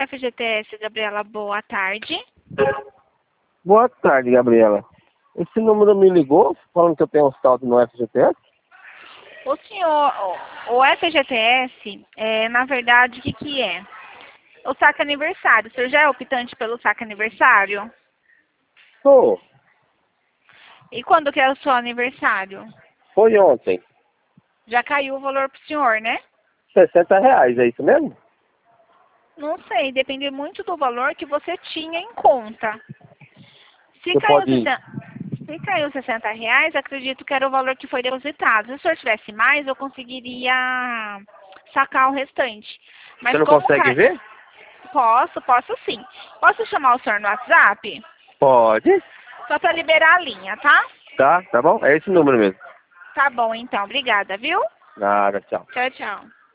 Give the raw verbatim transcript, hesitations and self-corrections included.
F G T S, Gabriela, boa tarde. Boa tarde, Gabriela. Esse número me ligou falando que eu tenho um saldo no F G T S? O senhor, o, o F G T S, é, na verdade, o que que é? O saque aniversário. O senhor já é optante pelo saque aniversário? Sou. E quando que é o seu aniversário? Foi ontem. Já caiu o valor pro senhor, né? sessenta reais, é isso mesmo? Não sei, depende muito do valor que você tinha em conta. Se Você caiu, pode... sessenta, se caiu sessenta reais, acredito que era o valor que foi depositado. Se o senhor tivesse mais, eu conseguiria sacar o restante. Mas Você não como consegue cai... ver? Posso, posso sim. Posso chamar o senhor no WhatsApp? Pode. Só para liberar a linha, tá? Tá, tá bom? É esse número mesmo. Tá bom, então. Obrigada, viu? Nada, tchau. Tchau, tchau.